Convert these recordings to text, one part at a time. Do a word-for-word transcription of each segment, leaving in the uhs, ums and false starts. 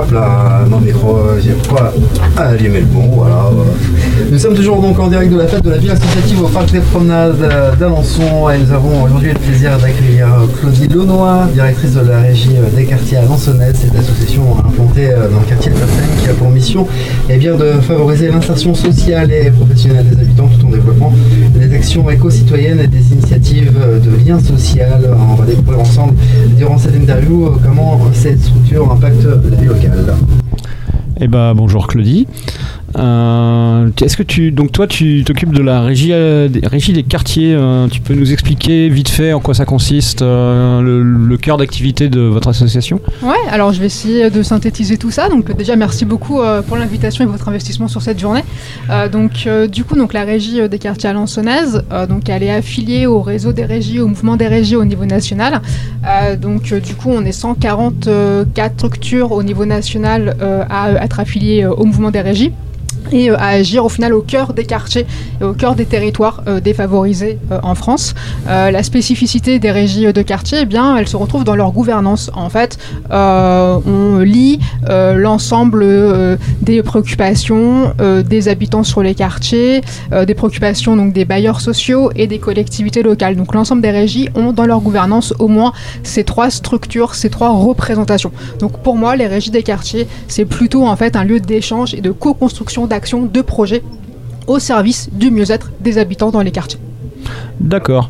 hop là, mon micro, j'ai pas allumé le bon, voilà. Nous sommes toujours donc en direct de la fête de la ville associative au parc des promenades d'Alençon et nous avons aujourd'hui le plaisir d'accueillir Claudie Launois, directrice de la régie des quartiers alençonnaises, cette association implantée dans le quartier de Persagne qui a pour mission eh bien, de favoriser l'insertion sociale et professionnelle des habitants tout en développant des actions éco-citoyennes et des initiatives de lien social. On va découvrir ensemble durant cette interview comment cette structure impacte la vie locale. Eh ben, bonjour Claudie. Euh, est-ce que tu, donc toi, tu t'occupes de la régie, euh, des, régie des quartiers. Euh, tu peux nous expliquer vite fait en quoi ça consiste, euh, le, le cœur d'activité de votre association ? Ouais, alors je vais essayer de synthétiser tout ça. Donc déjà, merci beaucoup euh, pour l'invitation et votre investissement sur cette journée. Euh, donc euh, du coup, donc la régie des quartiers alençonnaises, euh, donc elle est affiliée au réseau des régies, au mouvement des régies au niveau national. Euh, donc euh, du coup, on est cent quarante-quatre structures au niveau national euh, à être affiliées euh, au mouvement des régies. Et euh, à agir au final au cœur des quartiers et au cœur des territoires euh, défavorisés euh, en France. Euh, la spécificité des régies de quartier, eh bien, elle se retrouve dans leur gouvernance. En fait, euh, on lit euh, l'ensemble euh, des préoccupations euh, des habitants sur les quartiers, euh, des préoccupations donc des bailleurs sociaux et des collectivités locales. Donc l'ensemble des régies ont dans leur gouvernance au moins ces trois structures, ces trois représentations. Donc pour moi, les régies des quartiers, c'est plutôt en fait un lieu d'échange et de co-construction d'actions, de projets au service du mieux-être des habitants dans les quartiers. D'accord.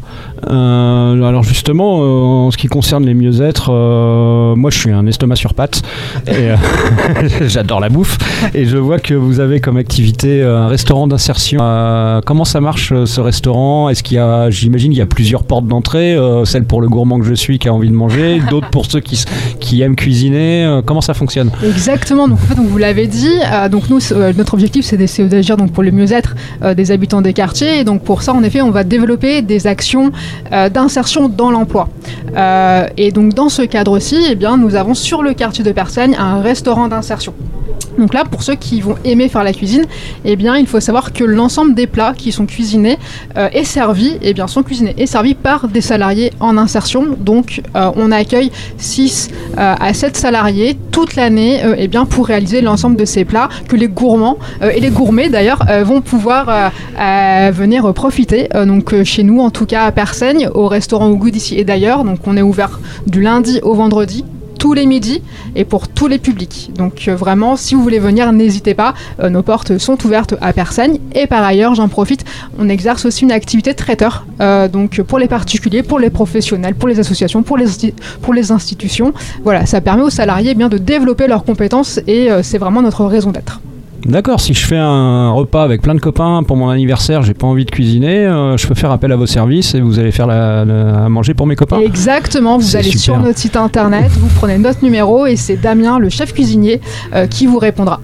Euh, alors justement, euh, en ce qui concerne les mieux-être, euh, moi je suis un estomac sur pattes et euh, j'adore la bouffe et je vois que vous avez comme activité un restaurant d'insertion. Euh, comment ça marche ce restaurant ? Est-ce qu'il y a, j'imagine qu'il y a plusieurs portes d'entrée, euh, celle pour le gourmand que je suis qui a envie de manger, d'autres pour ceux qui, qui aiment cuisiner. Euh, comment ça fonctionne ? Exactement. Donc en fait, donc, vous l'avez dit. Euh, donc nous, euh, notre objectif, c'est d'essayer d'agir donc pour le mieux-être euh, des habitants des quartiers. Et donc pour ça, en effet, on va développer des actions euh, d'insertion dans l'emploi. Euh, et donc dans ce cadre-ci, eh bien, nous avons sur le quartier de Persagne un restaurant d'insertion. Donc là, pour ceux qui vont aimer faire la cuisine, eh bien, il faut savoir que l'ensemble des plats qui sont cuisinés euh, et servis, eh bien, sont cuisinés et servis par des salariés en insertion. Donc, euh, on accueille six euh, à sept salariés toute l'année euh, eh bien, pour réaliser l'ensemble de ces plats que les gourmands euh, et les gourmets, d'ailleurs, euh, vont pouvoir euh, euh, venir profiter. Euh, donc, euh, chez nous, en tout cas à Persagne, au restaurant Au Goût d'ici et d'ailleurs. Donc, on est ouvert du lundi au vendredi, tous les midis et pour tous les publics. Donc euh, vraiment, si vous voulez venir, n'hésitez pas. Euh, nos portes sont ouvertes à Persagne. Et par ailleurs, j'en profite, on exerce aussi une activité de traiteur. Euh, donc pour les particuliers, pour les professionnels, pour les associations, pour les, insti- pour les institutions. Voilà, ça permet aux salariés eh bien, de développer leurs compétences et euh, c'est vraiment notre raison d'être. D'accord, si je fais un repas avec plein de copains pour mon anniversaire, j'ai pas envie de cuisiner, euh, je peux faire appel à vos services et vous allez faire la, la, à manger pour mes copains ? Exactement, vous c'est allez super. Sur notre site internet, vous prenez notre numéro et c'est Damien, le chef cuisinier, euh, qui vous répondra.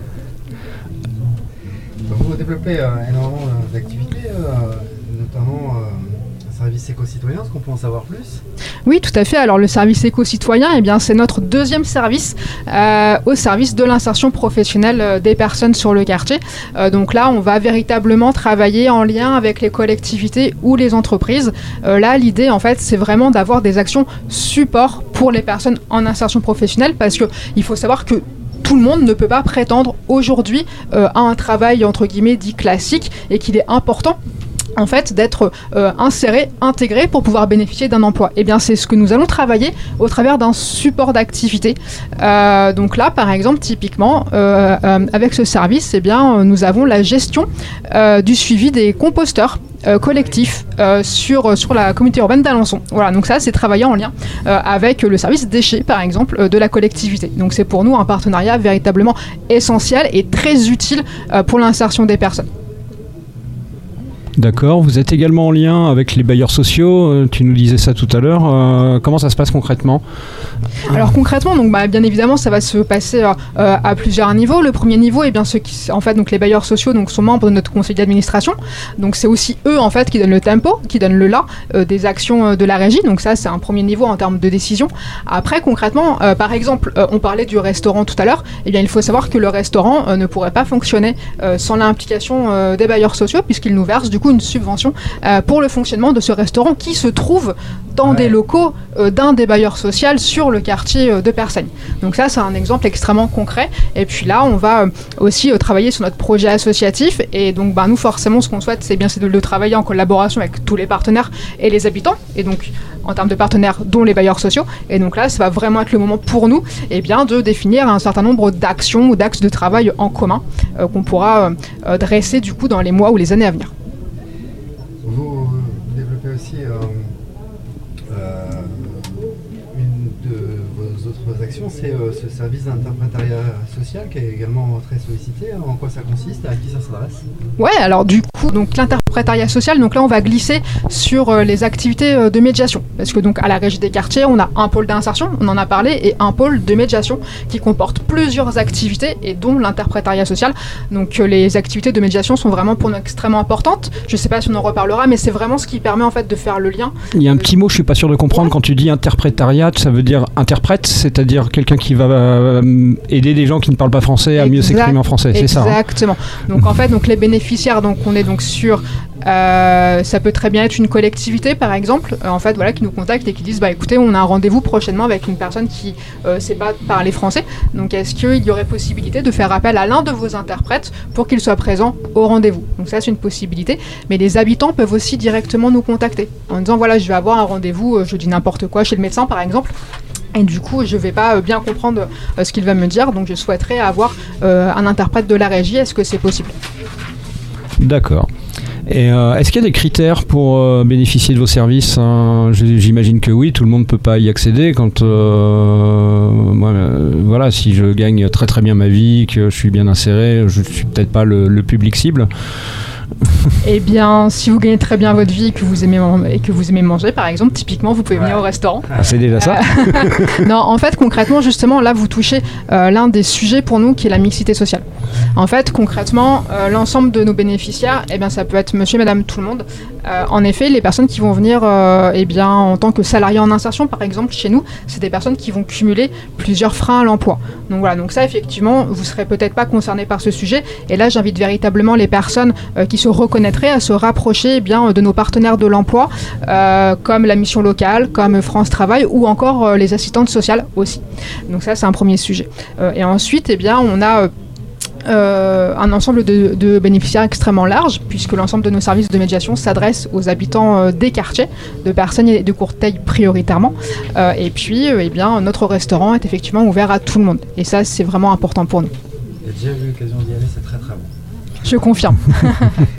Vous développez euh, énormément euh, d'activités, euh, notamment euh, un service éco-citoyen, est-ce qu'on peut en savoir plus ? Oui, tout à fait. Alors le service éco-citoyen, eh bien, c'est notre deuxième service euh, au service de l'insertion professionnelle euh, des personnes sur le quartier. Euh, donc là, on va véritablement travailler en lien avec les collectivités ou les entreprises. Euh, là, l'idée, en fait, c'est vraiment d'avoir des actions support pour les personnes en insertion professionnelle parce qu'il faut savoir que tout le monde ne peut pas prétendre aujourd'hui euh, à un travail entre guillemets dit classique et qu'il est important en fait d'être euh, inséré, intégré pour pouvoir bénéficier d'un emploi. Et bien c'est ce que nous allons travailler au travers d'un support d'activité. Euh, donc là par exemple typiquement euh, euh, avec ce service, eh bien nous avons la gestion euh, du suivi des composteurs Euh, collectif euh, sur, sur la communauté urbaine d'Alençon. Voilà, donc ça c'est travailler en lien euh, avec le service déchets par exemple euh, de la collectivité. Donc c'est pour nous un partenariat véritablement essentiel et très utile euh, pour l'insertion des personnes. D'accord, vous êtes également en lien avec les bailleurs sociaux, euh, tu nous disais ça tout à l'heure, euh, comment ça se passe concrètement ? Alors concrètement, donc, bah, bien évidemment, ça va se passer euh, à plusieurs niveaux. Le premier niveau, eh bien, ceux qui, en fait, donc, les bailleurs sociaux donc, sont membres de notre conseil d'administration. Donc c'est aussi eux en fait, qui donnent le tempo, qui donnent le là euh, des actions euh, de la régie. Donc ça, c'est un premier niveau en termes de décision. Après, concrètement, euh, par exemple, euh, on parlait du restaurant tout à l'heure. Eh bien, il faut savoir que le restaurant euh, ne pourrait pas fonctionner euh, sans l'implication euh, des bailleurs sociaux puisqu'ils nous versent du coup coup une subvention euh, pour le fonctionnement de ce restaurant qui se trouve dans ouais. des locaux euh, d'un des bailleurs sociaux sur le quartier euh, de Persagne. Donc ça, c'est un exemple extrêmement concret. Et puis là, on va euh, aussi euh, travailler sur notre projet associatif. Et donc, bah, nous, forcément, ce qu'on souhaite, c'est bien c'est de le travailler en collaboration avec tous les partenaires et les habitants. Et donc, en termes de partenaires, dont les bailleurs sociaux. Et donc là, ça va vraiment être le moment pour nous, eh bien, de définir un certain nombre d'actions ou d'axes de travail en commun euh, qu'on pourra euh, dresser du coup dans les mois ou les années à venir. Vous développez aussi euh, euh, une de vos autres actions, c'est euh, ce service d'interprétariat social qui est également très sollicité. En quoi ça consiste? À qui ça s'adresse? Ouais, alors du coup, donc l'interprétariat social, donc là on va glisser sur euh, les activités euh, de médiation, parce que donc à la Régie des quartiers, on a un pôle d'insertion, on en a parlé, et un pôle de médiation qui comporte plusieurs activités et dont l'interprétariat social. Donc euh, les activités de médiation sont vraiment pour nous extrêmement importantes. Je sais pas si on en reparlera, mais c'est vraiment ce qui permet en fait de faire le lien. Il y a un petit mot, je suis pas sûr de comprendre. Quand tu dis interprétariat, ça veut dire interprète, c'est-à-dire quelqu'un qui va euh, aider des gens qui ne parlent pas français à exact, mieux s'exprimer en français, c'est ça? Exactement. Hein. Donc en fait, donc les bénéficiaires, donc on est donc sur Euh, ça peut très bien être une collectivité par exemple, euh, en fait voilà, qui nous contacte et qui disent bah écoutez, on a un rendez-vous prochainement avec une personne qui ne euh, sait pas parler français, donc est-ce qu'il y aurait possibilité de faire appel à l'un de vos interprètes pour qu'il soit présent au rendez-vous? Donc ça c'est une possibilité, mais les habitants peuvent aussi directement nous contacter en disant voilà, je vais avoir un rendez-vous, euh, je dis n'importe quoi, chez le médecin par exemple, et du coup je vais pas euh, bien comprendre euh, ce qu'il va me dire, donc je souhaiterais avoir euh, un interprète de la régie, est-ce que c'est possible? D'accord. Et euh, est-ce qu'il y a des critères pour euh, bénéficier de vos services, hein? J'imagine que oui, tout le monde ne peut pas y accéder. Quand, euh, moi, euh, voilà, si je gagne très très bien ma vie, que je suis bien inséré, je ne suis peut-être pas le, le public cible. Eh bien, si vous gagnez très bien votre vie et que vous aimez, et que vous aimez manger, par exemple, typiquement, vous pouvez venir ouais. au restaurant. Ah, c'est déjà ça. Non, en fait, concrètement, justement, là, vous touchez euh, l'un des sujets pour nous qui est la mixité sociale. En fait, concrètement, euh, l'ensemble de nos bénéficiaires, eh bien, ça peut être monsieur, madame, tout le monde. Euh, en effet, les personnes qui vont venir euh, eh bien, en tant que salariés en insertion, par exemple, chez nous, c'est des personnes qui vont cumuler plusieurs freins à l'emploi. Donc voilà, donc ça, effectivement, vous ne serez peut-être pas concernés par ce sujet. Et là, j'invite véritablement les personnes euh, qui se reconnaîtraient à se rapprocher eh bien, de nos partenaires de l'emploi, euh, comme la mission locale, comme France Travail, ou encore euh, les assistantes sociales aussi. Donc ça, c'est un premier sujet. Euh, et ensuite, eh bien, on a... Euh, Euh, un ensemble de, de bénéficiaires extrêmement large, puisque l'ensemble de nos services de médiation s'adresse aux habitants euh, des quartiers, de personnes de courte taille prioritairement. Euh, et puis, euh, eh bien, notre restaurant est effectivement ouvert à tout le monde. Et ça, c'est vraiment important pour nous. J'ai déjà eu l'occasion d'y aller, c'est très très bon. Je confirme.